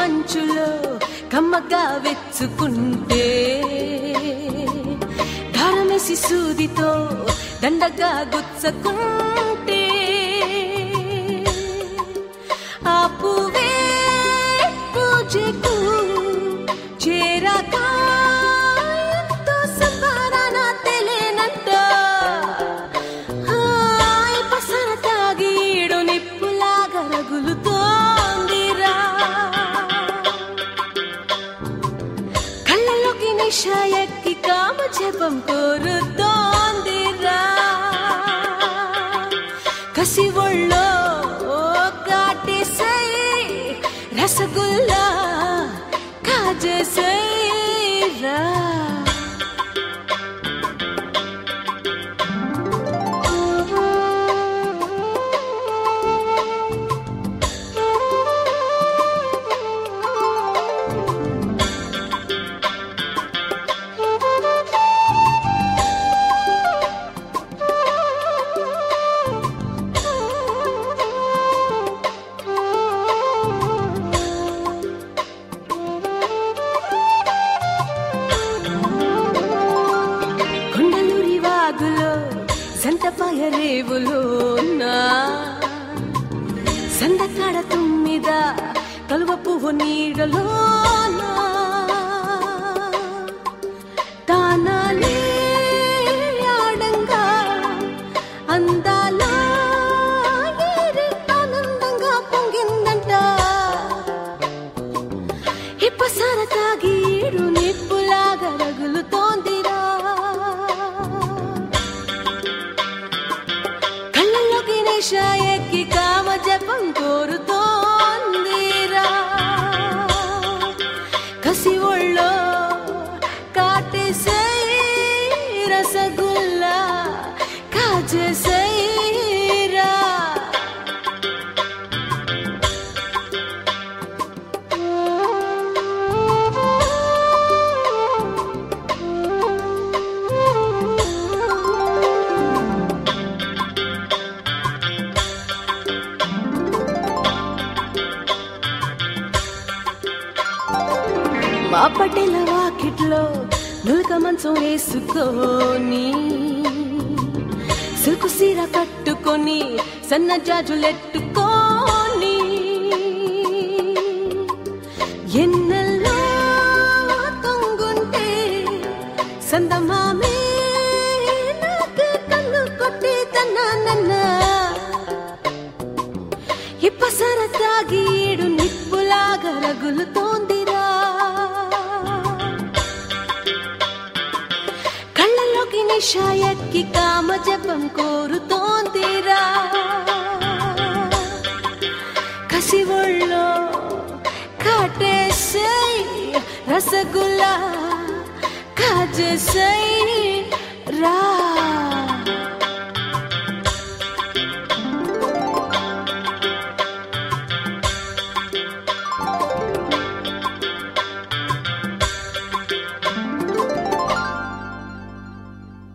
మంచులో కమ్మగా వెచ్చుకుంటే ధారమేసి సూదితో దండగా గుచ్చకుంటే ఆ పువ్వే పూజకు చేరాక ఎంతో సంబరాన తెలియనంట పసర తాగీడు నిప్పులాగా రగులుతోందిరా కళ్ళలోకి నిష ఎక్కి కామ జపం కోరుతోందిరా కసి ఒళ్ళో కాటేసై రసగుల్లా కాజేసైరా రేవులో సందకాడ తుమ్మిద కలువ పువ్వు నీడలో తానాలే ఆడంగా అందాల ఆనందంగా పొంగిందంట ఇప్పసార తాగీడు నిప్పులాగా రగులుతోందిరా ఎక్కి కామ జపం కోరుతోందిరా కసి ఒళ్ళో కాటేసై రసగుల్లా కాజేసైరా మా పటేల వాకిట్లో నులక మంచం వేసుకొని సిల్కు సీర కట్టుకొని సన్న జాజులెట్టుకొని ఎన్నెల్లో తొంగుంటే సందమామే నాకు కన్ను కొట్టి తన్న ఇప్పసర తాగీడు నిప్పులాగా రగులుతోందిరా నిష ఎక్కి కామ జపం కోరుతోందిరా కసి ఒళ్ళో కాటేసై రసగుల్లా కాజేసై రా